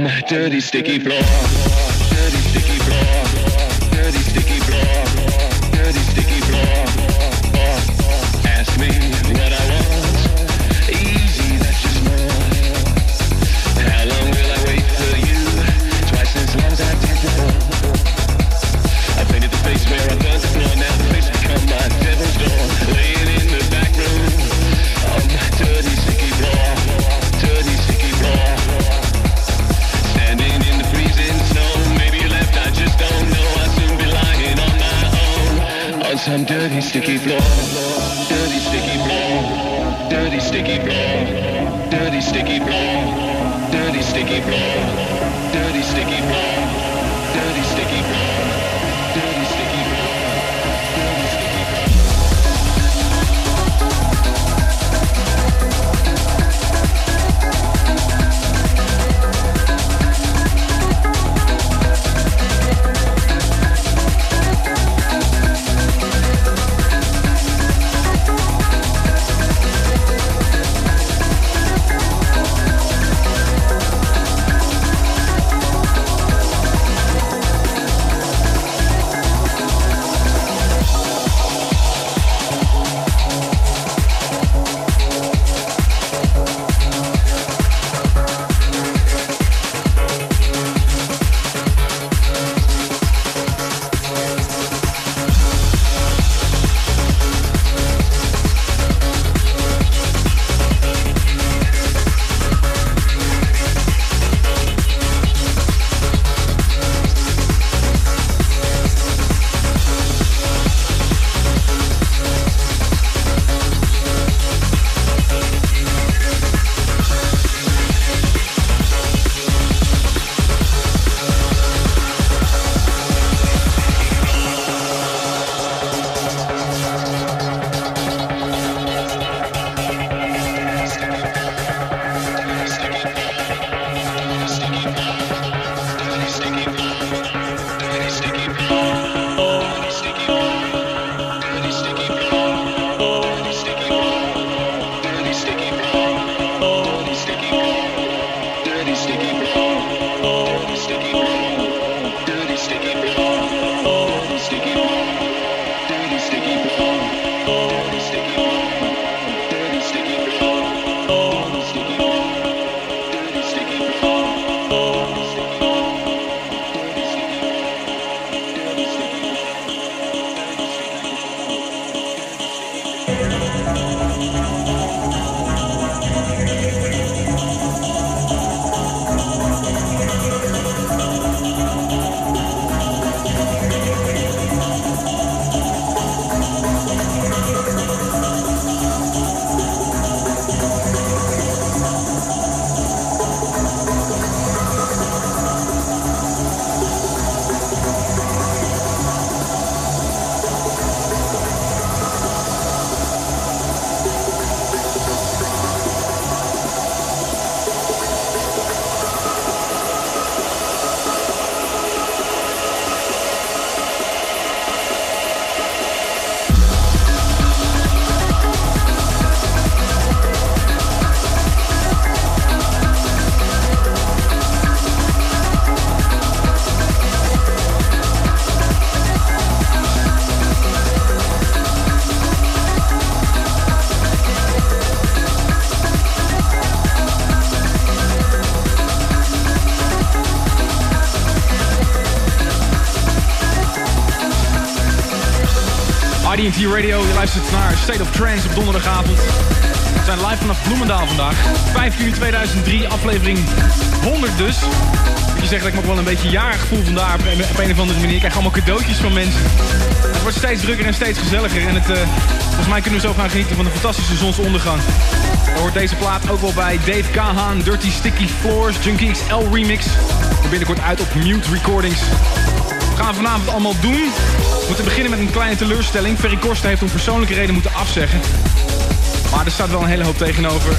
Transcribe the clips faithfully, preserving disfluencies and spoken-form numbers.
on my dirty sticky floor. Dirty sticky floor. Dirty sticky floor. Dirty sticky floor. Oh, ask me what I want. Easy, that's just more. How long will I wait for you? Twice as long as I did before. I painted the face where I burnt the floor. Now the face become my devil's door. Laying in the back room on my dirty sticky floor. Dirty sticky floor. Standing in the freezing snow. Maybe you left, I just don't know. I'll soon be lying on my own on some dirty sticky floor. Dirty sticky floor. Dirty sticky floor. Dirty sticky floor. Dirty sticky floor. Dirty sticky floor. Dirty sticky floor. Dirty sticky floor. Dirty sticky floor. I D T Radio, je luistert naar State of Trance op donderdagavond. We zijn live vanaf Bloemendaal vandaag. vijf juli tweeduizend drie, aflevering honderd dus. Moet je zeggen dat ik me ook wel een beetje jarig voel vandaag op een of andere manier. Ik krijg allemaal cadeautjes van mensen. Het wordt steeds drukker en steeds gezelliger. En het, uh, volgens mij kunnen we zo gaan genieten van de fantastische zonsondergang. Er hoort deze plaat ook wel bij Dave Kahan, Dirty Sticky Floors, Junkie X L Remix. Er binnenkort uit op Mute Recordings. We gaan vanavond allemaal doen. We moeten beginnen met een kleine teleurstelling. Ferry Korsten heeft om persoonlijke reden moeten afzeggen. Maar er staat wel een hele hoop tegenover.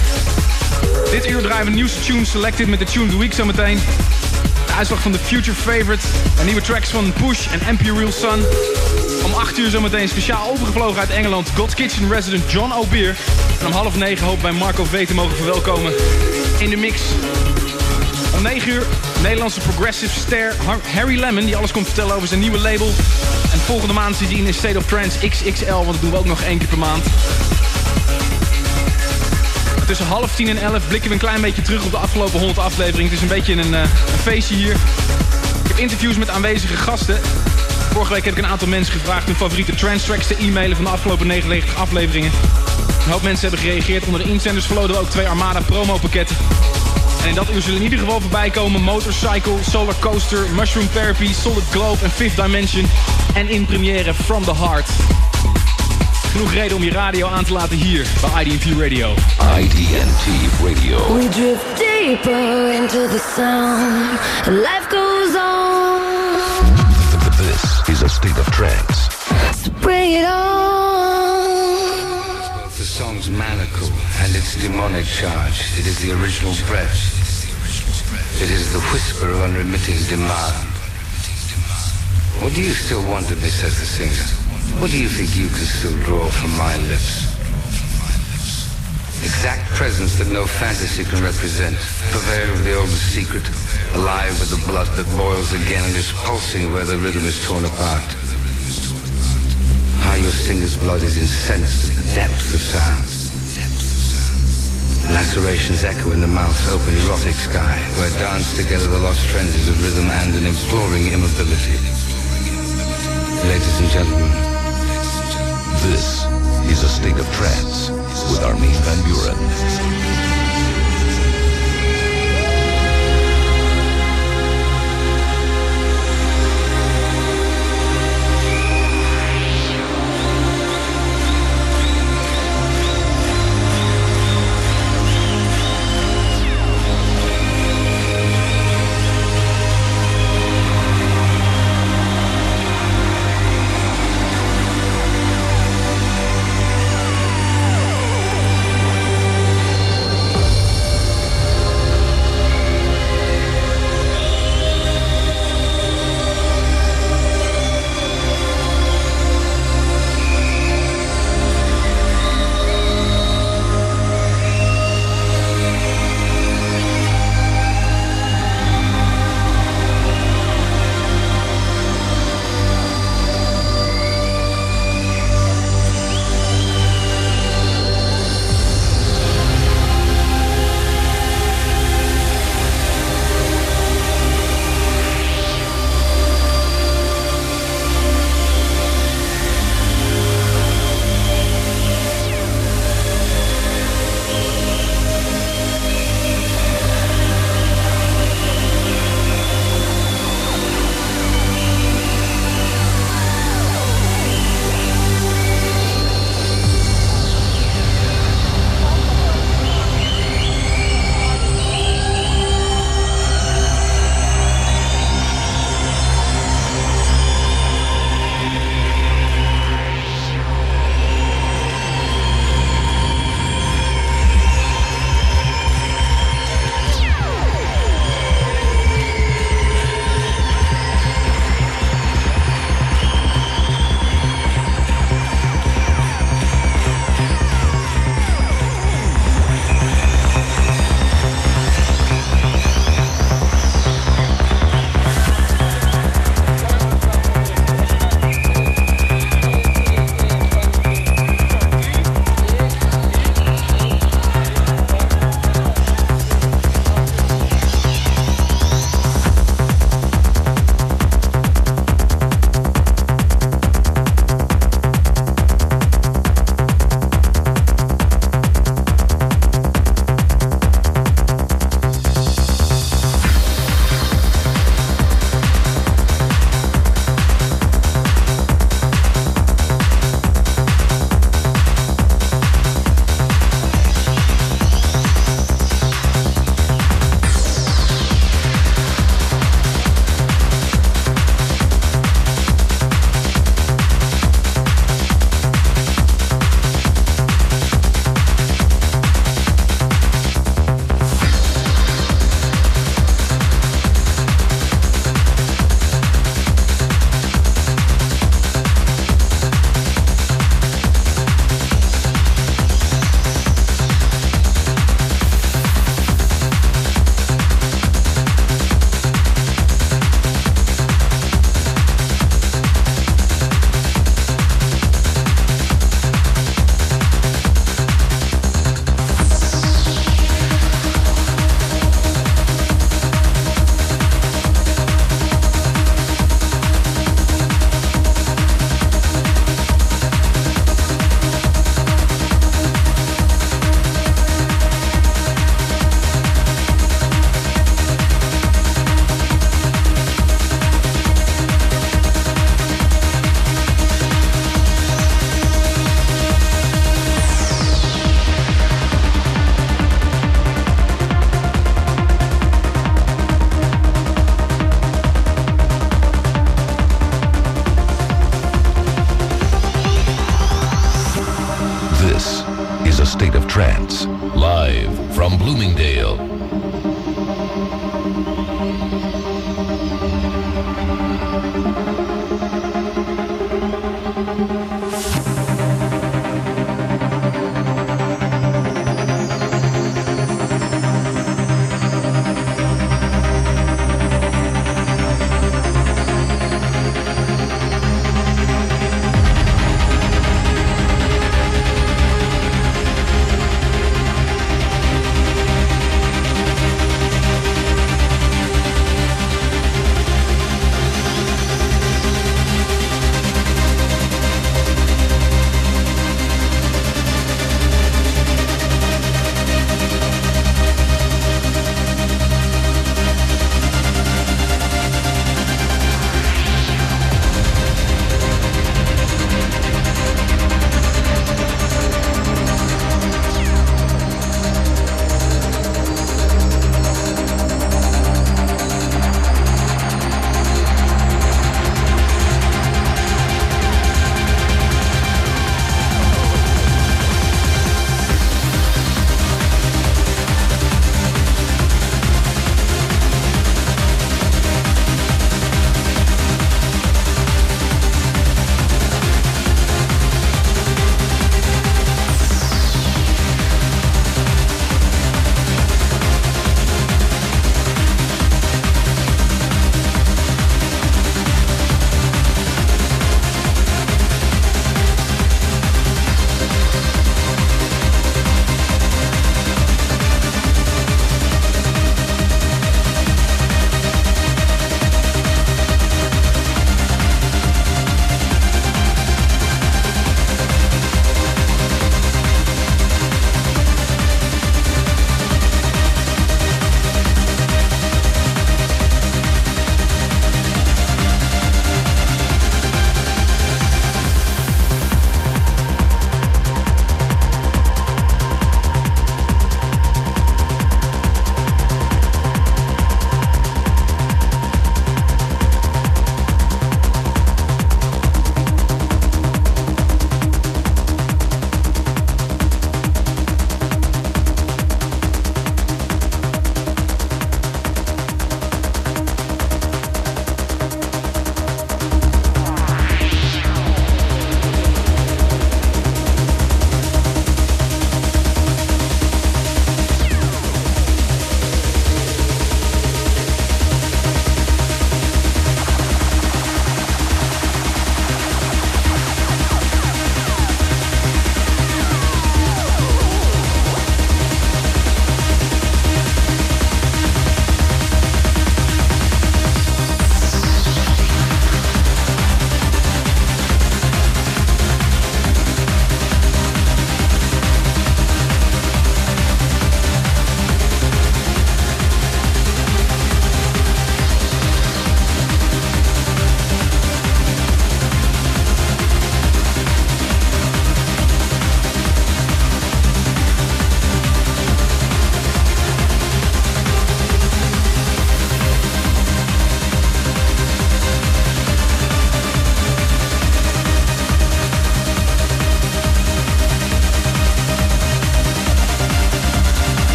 Dit uur draaien we nieuwste tunes selected met de Tune of the Week zometeen. De uitslag van de Future Favorite. En nieuwe tracks van Push en M P Real Sun. Om acht uur zometeen speciaal overgevlogen uit Engeland God's Kitchen resident John O'Beer. En om half negen hoop bij Marco V te mogen verwelkomen in de mix. Om negen uur Nederlandse progressive ster Harry Lemmon, die alles komt vertellen over zijn nieuwe label. En volgende maand zit hij in een State of Trance X X L, want dat doen we ook nog één keer per maand. Tussen half tien en elf blikken we een klein beetje terug op de afgelopen honderd afleveringen. Het is een beetje een, uh, een feestje hier. Ik heb interviews met aanwezige gasten. Vorige week heb ik een aantal mensen gevraagd hun favoriete trance tracks te e-mailen van de afgelopen negenennegentig afleveringen. Een hoop mensen hebben gereageerd. Onder de inzenders verloten we ook twee Armada promopakketten. En in dat uur zullen in ieder geval voorbij komen Motorcycle, Solar Coaster, Mushroom Therapy, Solid Globe en Fifth Dimension. En in première From the Heart. Genoeg reden om je radio aan te laten hier bij I D N T Radio. I D N T Radio. We drift deeper into the sound, and life goes on. This is a state of trance. So bring it on. The song's maniacal and its demonic charge. It is the original breath. It is the whisper of unremitting demand. What do you still want of me, says the singer? What do you think you can still draw from my lips? Exact presence that no fantasy can represent. Purveyor of the oldest secret, alive with the blood that boils again and is pulsing where the rhythm is torn apart. How your singer's blood is incensed at the depths of sound. Lacerations echo in the mouth's open erotic sky, where dance together the lost frenzies of rhythm and an imploring immobility. Ladies and gentlemen, this is a state of trance with Armin van Buuren.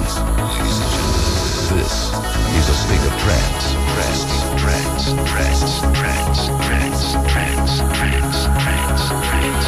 This is a state of trance. Trance, trance, trance, trance, trance, trance, trance, trance, trance,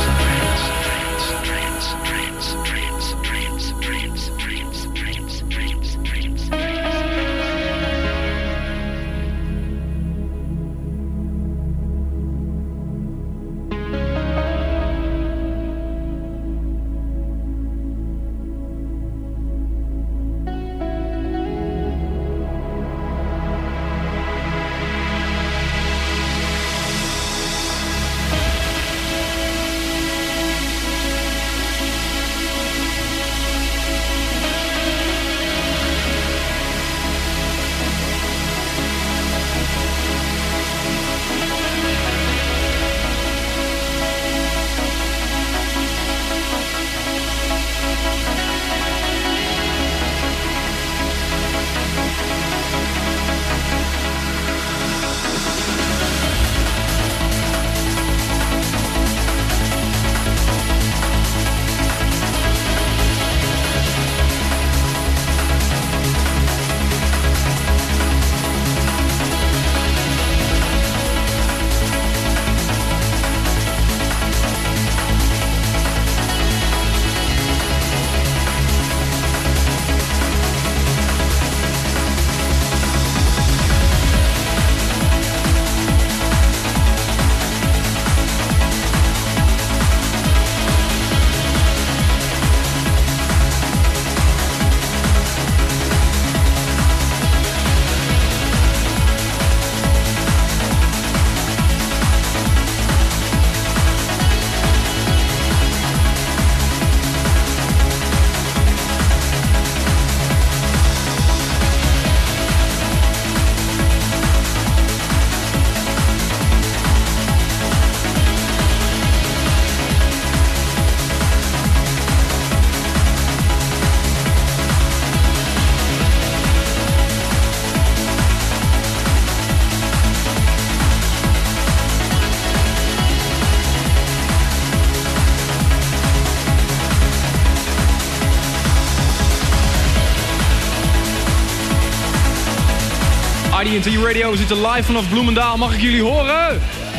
I D T Radio, we zitten live vanaf Bloemendaal. Mag ik jullie horen?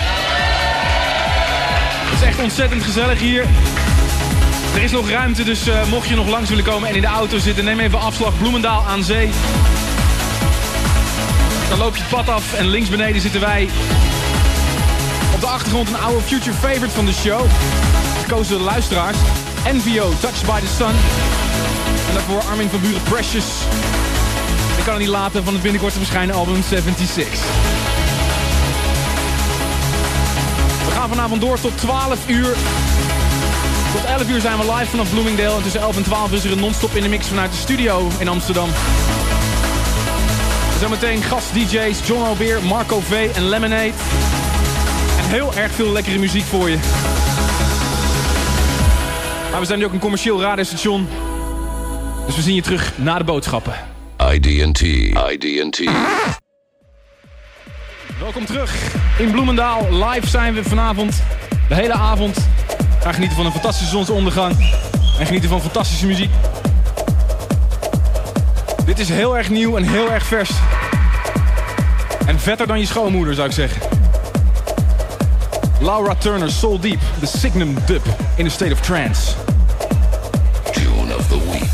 Het is echt ontzettend gezellig hier. Er is nog ruimte, dus uh, mocht je nog langs willen komen en in de auto zitten, neem even afslag Bloemendaal aan zee. Dan loop je het pad af en links beneden zitten wij. Op de achtergrond een oude future favorite van de show. Gekozen door de luisteraars. N V O, Touched by the Sun. En daarvoor Armin van Buuren, Precious. Ik kan het niet laten van het binnenkort te verschijnen album zevenenzestig. We gaan vanavond door tot twaalf uur. Tot elf uur zijn we live vanaf Bloomingdale. En tussen elf en twaalf is er een non-stop in de mix vanuit de studio in Amsterdam. Zometeen gast-D J's John Albeer, Marco V en Lemonade. En heel erg veel lekkere muziek voor je. Maar we zijn nu ook een commercieel radiostation. Dus we zien je terug na de boodschappen. I D T, I D T. Welkom terug in Bloemendaal. Live zijn we vanavond de hele avond. Ga genieten van een fantastische zonsondergang. En genieten van fantastische muziek. Dit is heel erg nieuw en heel erg vers. En vetter dan je schoonmoeder, zou ik zeggen. Laura Turner, Soul Deep, The Signum Dub in a State of Trance. Tune of the Week.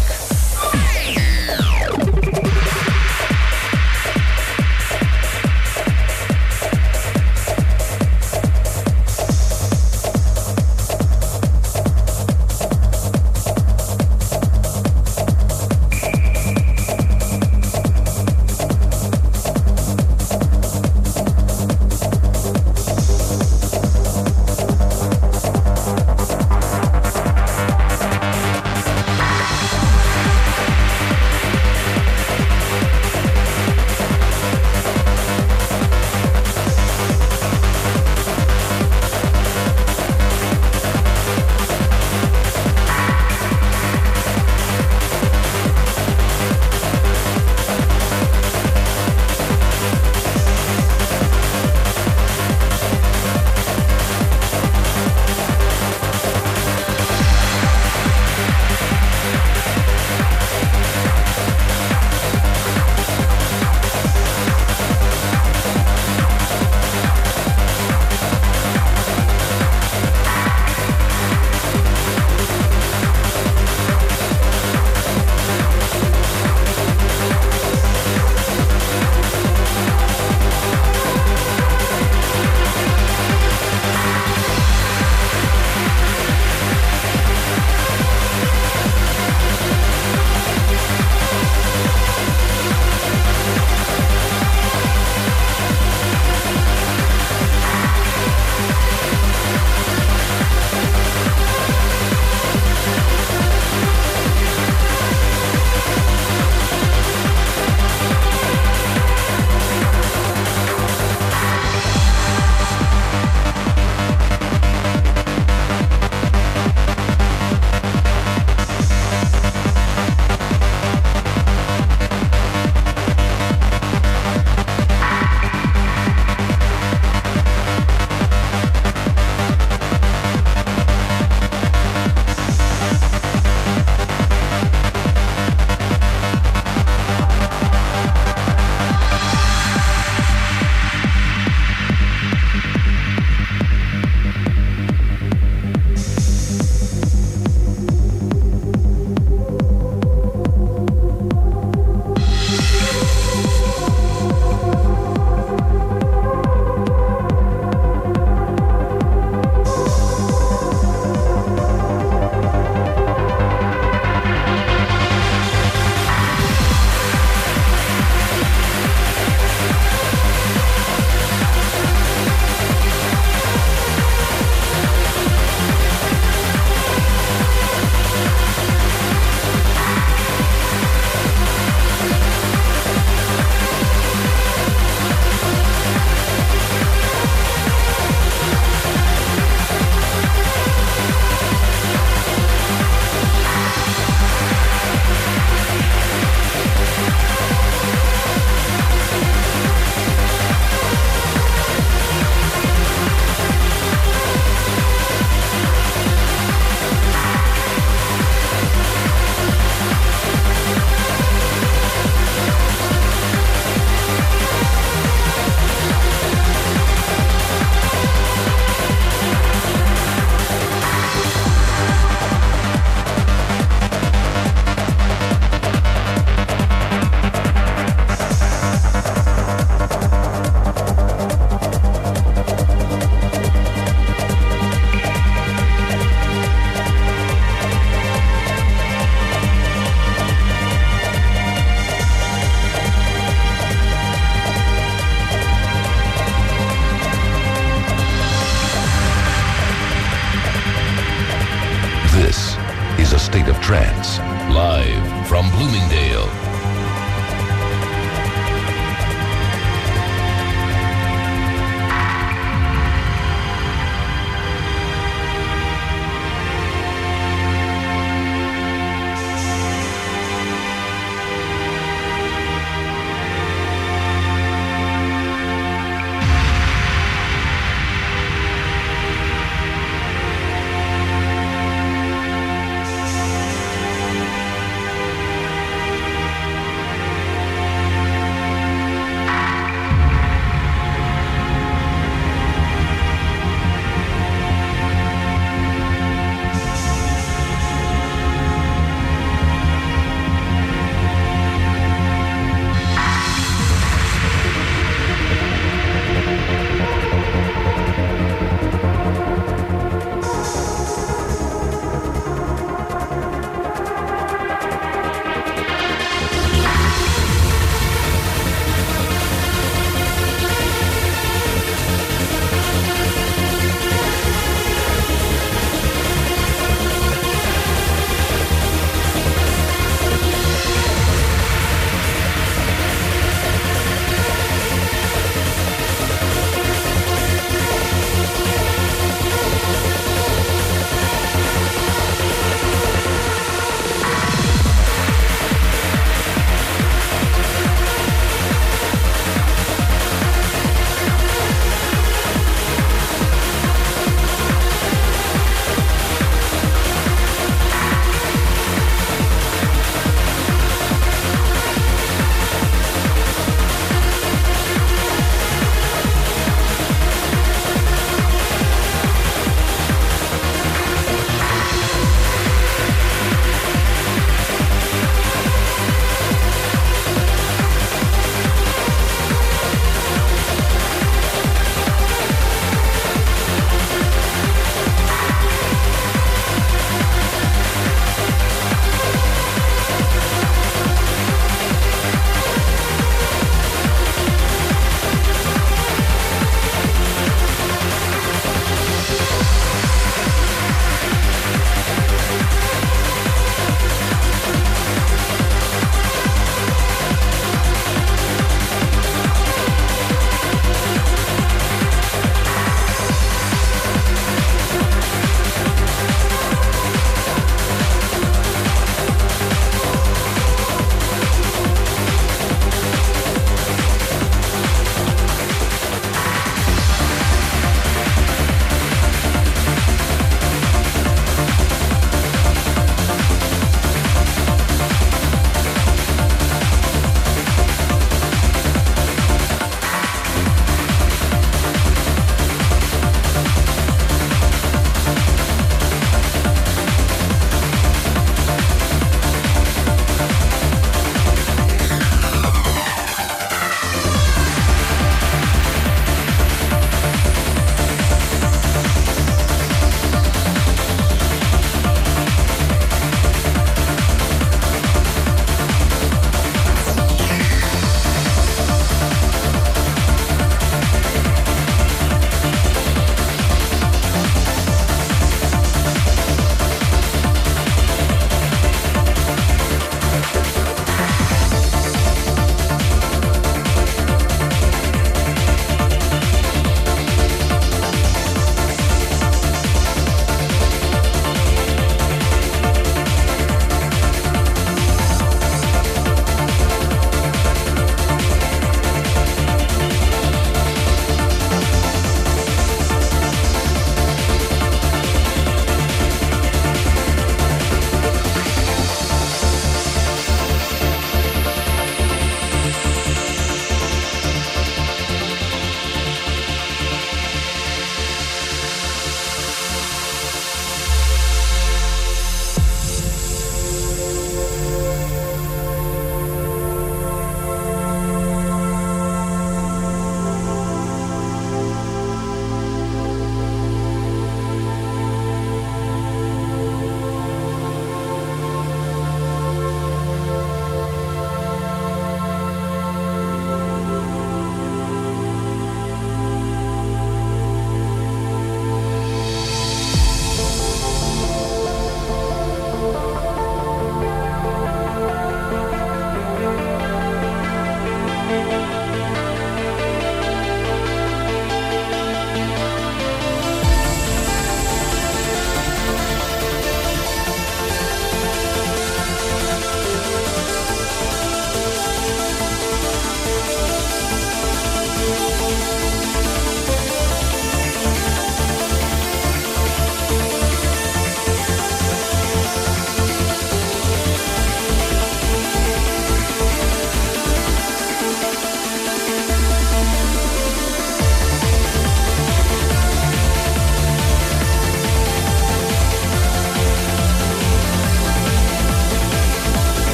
state of trance. Live from Bloomingdale.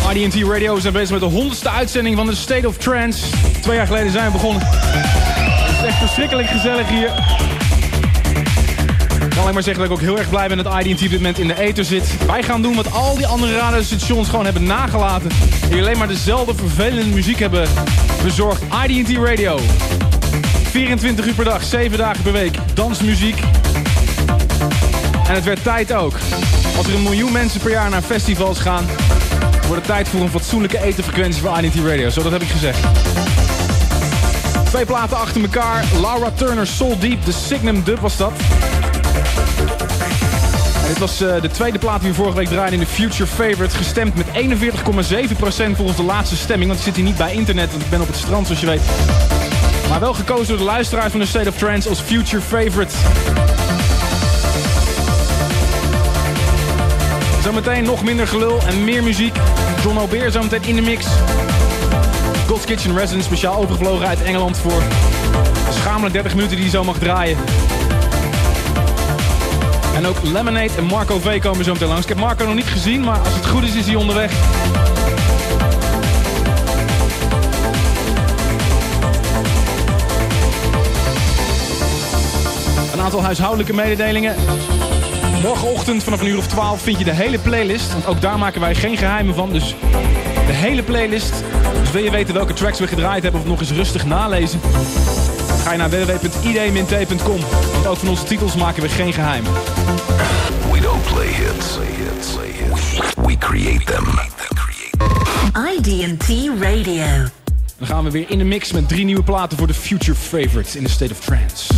I D T Radio. We zijn bezig met de honderdste uitzending van de State of Trance. Twee jaar geleden zijn we begonnen. Het is echt verschrikkelijk gezellig hier. Ik kan alleen maar zeggen dat ik ook heel erg blij ben dat I D T op dit moment in de ether zit. Wij gaan doen wat al die andere radiostations gewoon hebben nagelaten. Die alleen maar dezelfde vervelende muziek hebben bezorgd. I D T Radio. vierentwintig uur per dag, zeven dagen per week. Dansmuziek. En het werd tijd ook. Als er een miljoen mensen per jaar naar festivals gaan, wordt het tijd voor een fatsoenlijke etherfrequentie voor I D T Radio. Zo, dat heb ik gezegd. Twee platen achter elkaar. Laura Turner, Soul Deep, de Signum Dub was dat. En dit was uh, de tweede plaat die we vorige week draaiden in de Future Favorites. Gestemd met eenenveertig komma zeven procent volgens de laatste stemming. Want ik zit hier niet bij internet, want ik ben op het strand zoals je weet. Maar wel gekozen door de luisteraars van de State of Trance als Future Favorite. Zometeen nog minder gelul en meer muziek. John O'Beer zometeen in de mix. God's Kitchen Resident speciaal overgevlogen uit Engeland voor schamelijk dertig minuten die hij zo mag draaien. En ook Lemonade en Marco V komen zo meteen langs. Ik heb Marco nog niet gezien, maar als het goed is is hij onderweg. Een aantal huishoudelijke mededelingen. Morgenochtend vanaf een uur of twaalf vind je de hele playlist. Want ook daar maken wij geen geheimen van. Dus de hele playlist. Dus wil je weten welke tracks we gedraaid hebben of nog eens rustig nalezen, ga je naar w w w punt i d dash t punt com. Want ook van onze titels maken we geen geheim. We don't play hits. We, we create them. I D T Radio. Dan gaan we weer in de mix met drie nieuwe platen voor de Future Favorites in the State of Trance.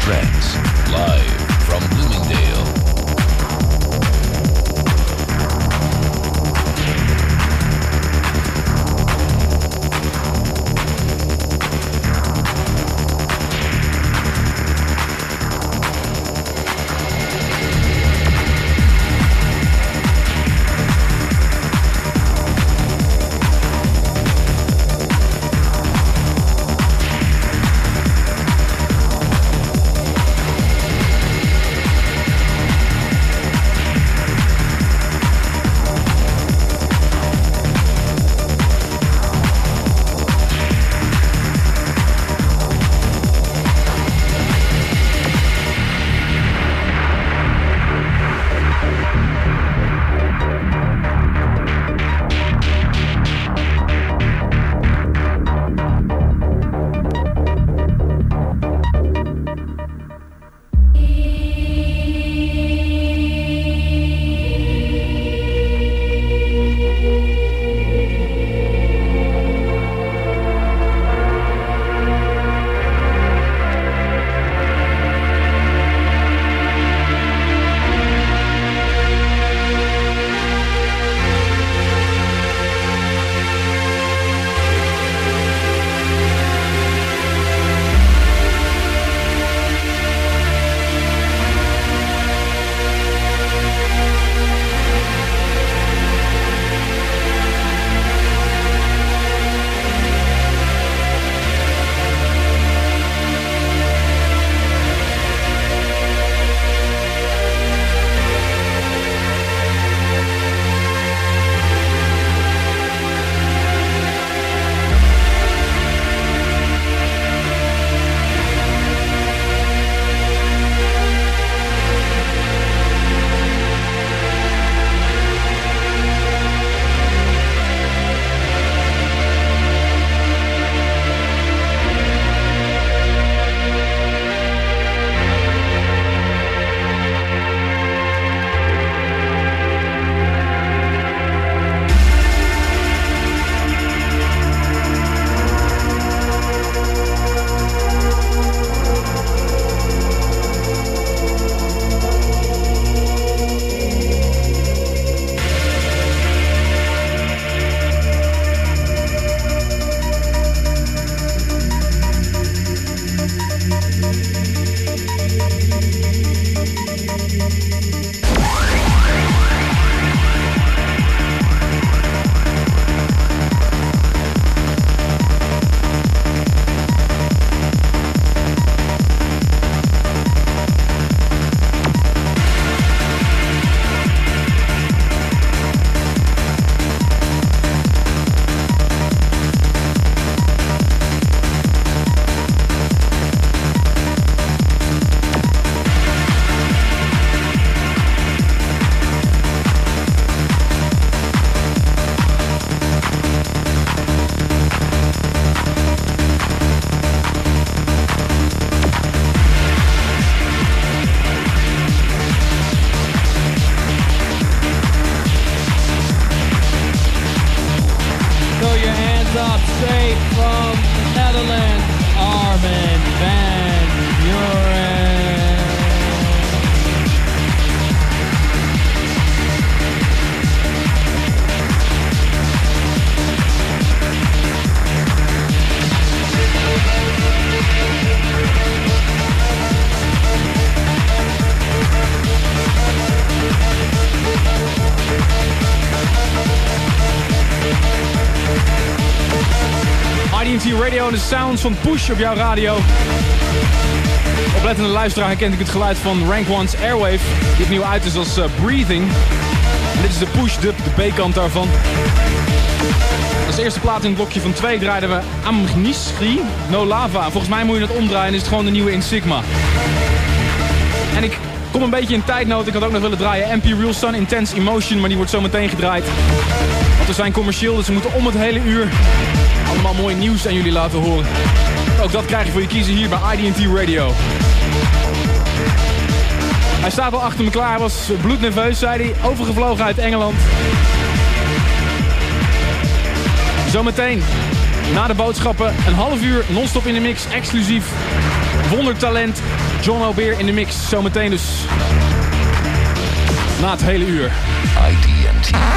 trance. Live from Bloomingdale. up straight from the Netherlands, Armin van Buuren. I D N T Radio en de sounds van Push op jouw radio. Oplettende luisteraar herkent ik het geluid van Rank One's Airwave, die opnieuw uit is als uh, Breathing. En dit is de Push-dub, de B-kant daarvan. Als eerste plaat in het blokje van twee draaiden we Amnischi, No Lava. Volgens mij moet je het omdraaien en is het gewoon de nieuwe in Sigma. En ik kom een beetje in tijdnood. Ik had ook nog willen draaien M P Real Sun Intense Emotion, maar die wordt zo meteen gedraaid. Want we zijn commercieel, dus we moeten om het hele uur allemaal mooi nieuws aan jullie laten horen. Ook dat krijg je voor je kiezen hier bij I D N T Radio. Hij staat al achter me klaar, hij was bloednerveus, zei hij. Overgevlogen uit Engeland. Zometeen Na de boodschappen een half uur non-stop in de mix. Exclusief wondertalent John O'Beer in de mix. Zometeen dus na het hele uur. I D M T